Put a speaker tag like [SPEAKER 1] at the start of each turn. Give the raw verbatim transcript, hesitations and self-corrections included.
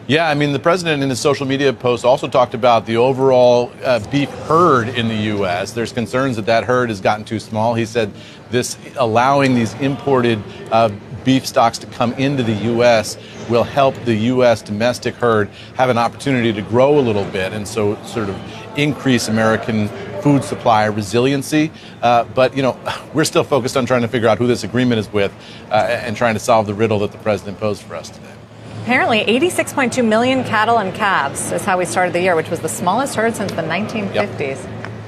[SPEAKER 1] Yeah, I mean, the president in his social media post also talked about the overall uh, beef herd in the U S. There's concerns that that herd has gotten too small. He said this allowing these imported uh, beef stocks to come into the U S will help the U S domestic herd have an opportunity to grow a little bit and so sort of increase American food supply resiliency. Uh, but, you know, we're still focused on trying to figure out who this agreement is with uh, and trying to solve the riddle that the president posed for us today.
[SPEAKER 2] Apparently, eighty-six point two million cattle and calves is how we started the year, which was the smallest herd since the nineteen fifties.
[SPEAKER 1] Yep.